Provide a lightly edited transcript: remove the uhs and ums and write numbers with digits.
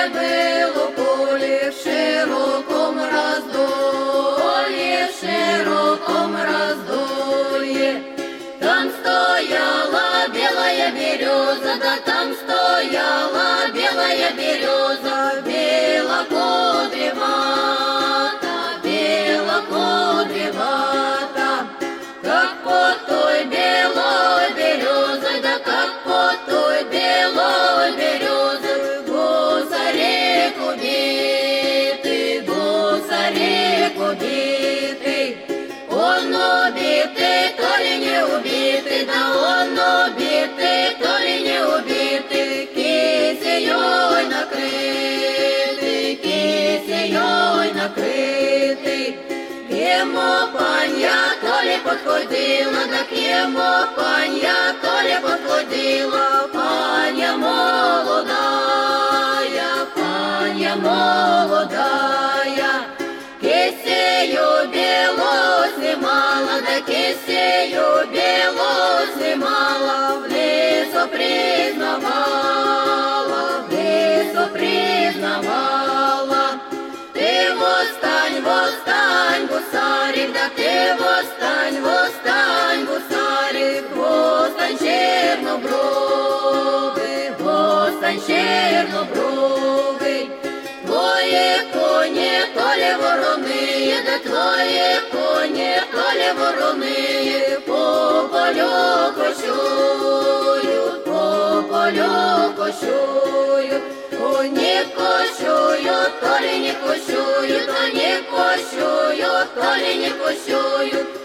было поле в широком раздолье. Там стояла белая береза, да там стояла белая береза, белокудревата, как под той белой березой, да как под той белой березой, гусарик убитый, он убитый, то ли не убитый, да он убитый, то ли не убитый, кисеей накрытый, к ему панья то ли подходила, да к ему панья то ли подходила, панья молодая, кисею белую снимала, да кисею белую снимала, в лесу признавала. Ты восстань, гусарик, да ты восстань, гусарик, восстань чернобровый, твои кони то ли вороные, да твои кони то ли вороные, по полю кочуют, не кочуют, то ли не кочуют, а не кочуют, то ли не кочуют.